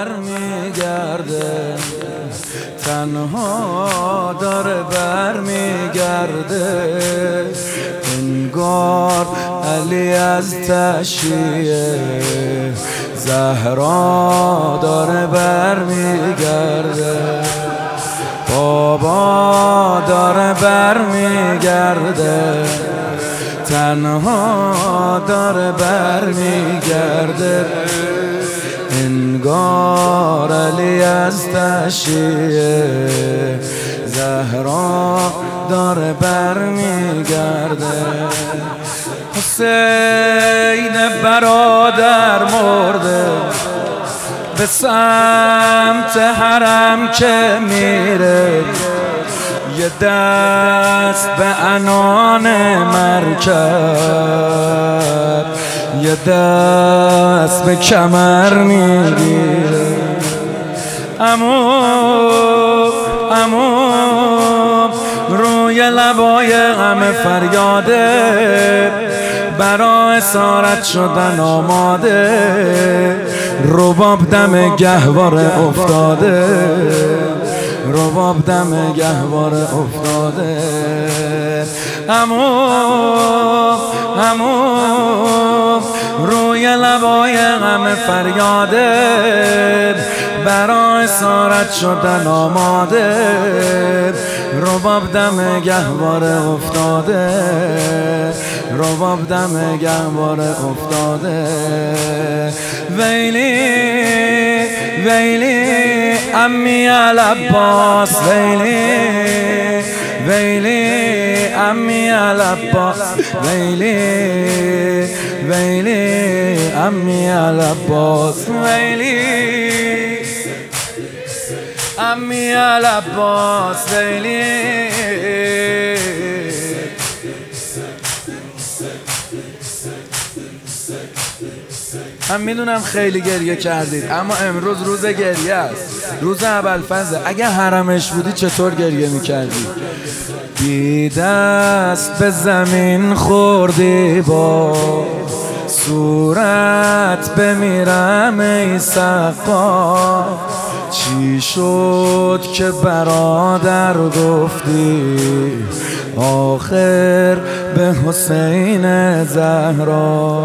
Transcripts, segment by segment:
برمیگرده، تنها داره برمیگرده. انگار علی از تشییع زهرا داره برمیگرده، بابا داره برمیگرده، تنها داره برمیگرده. انگار علی از تشییع زهرا داره برمیگرده. حسین برادر مرده، به سمت حرم که میره، یه دست به عنان مرکب، یه دست به کمر میگیره. عمو روی لبای غم فریاده، برا اسارت شدن آماده. رباب دم گهواره افتاده، رباب دم گهواره افتاده. عمو روی لبای غم فریاده، برا اسارت شدن آماده. رباب دم گهواره افتاده، رباب دم گهواره افتاده. ویلی ویلی امی العباس، ویلی امی العباس، ویلی امی العباس، ویلی امی العباس، ویلی. من میدونم خیلی گریه کردید، اما امروز روز گریه است، روز ابوالفضل. اگه حرمش بودی چطور گریه میکردی؟ بی دست به زمین خوردی، با صورت بمیرم ای سقا. چی شد که برادر گفتی آخر به حسین زهرا؟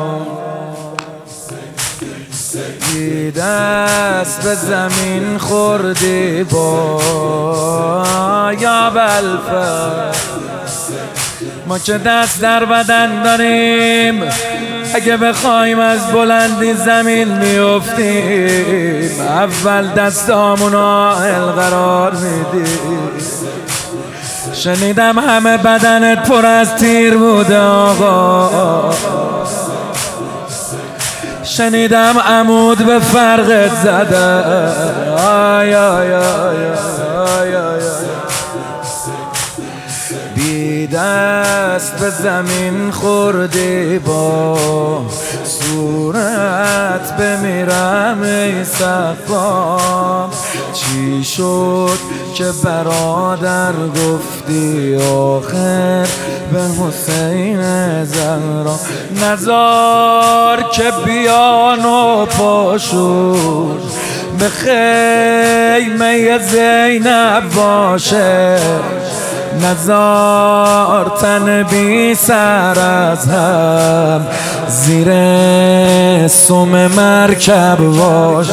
بی دست به زمین خوردی با یا ابوالفضل. ما که دست در بدن داریم، اگه بخوایم از بلندی زمین میافتیم، اول دستامونو آهل قرار میدیم. شنیدم همه بدنت پر از تیر بوده آقا، شنیدم عمود به فرقت زده. آی آی آی آی آی. بی دست به زمین خوردی، با صورت بمیرم ای سقا. چی شد که برادر گفتی آخر به حسین زهرا؟ نزار که بیان و پاشون به خیمه زینب باشه، نزار تن بی سر از هم زیر سم مرکب باشه.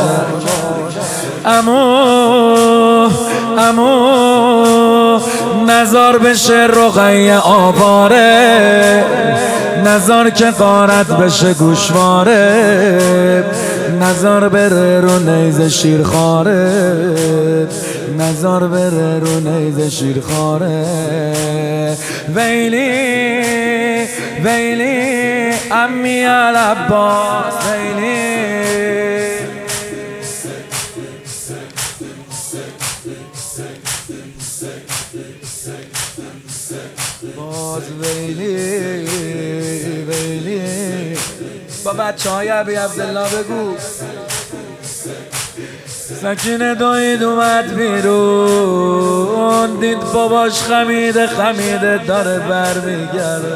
امو نزار بشه رقیه آواره، نزار که غارت بشه گوشواره، نزار بره رو نیز شیرخواره، نزار بره رو نیز شیرخواره. ویلی امی العباس، ویلی باز ویلی با بچه های ابی عبدالله بگو. سکینه دوید اومد بیرون، دید باباش خمیده داره برمیگرده.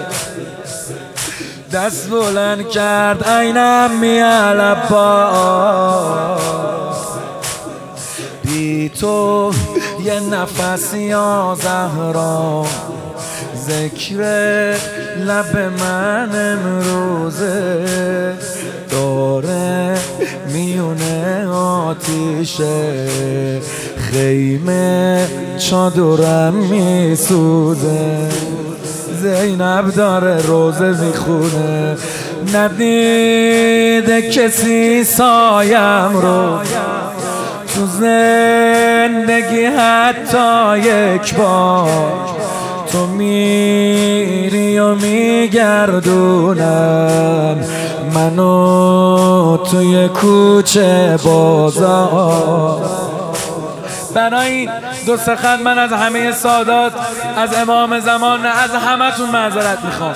دست بلند کرد عین امی العباس، بی تو یه نفس یا زهرا ذکر لب من امروزه داره میونه آتیشه خیمه چادرم میسوزه زینب داره روزه میخونه ندیده کسی سایم رو تو زندگی حتی یک بار تو میری و میگردونن منو توی کوچه بازار. برای این دو سه خط من از همه سادات، از امام زمان، از همتون معذرت میخوام.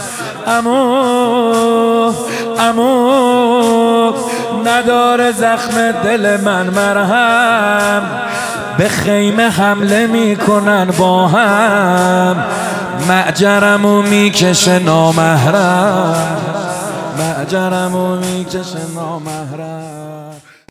امو نداره زخم دل من مرهم، به خیمه حمله میکنن با هم، معجرمو میکشه نامحرم، معجرمو میکشه نامحرم.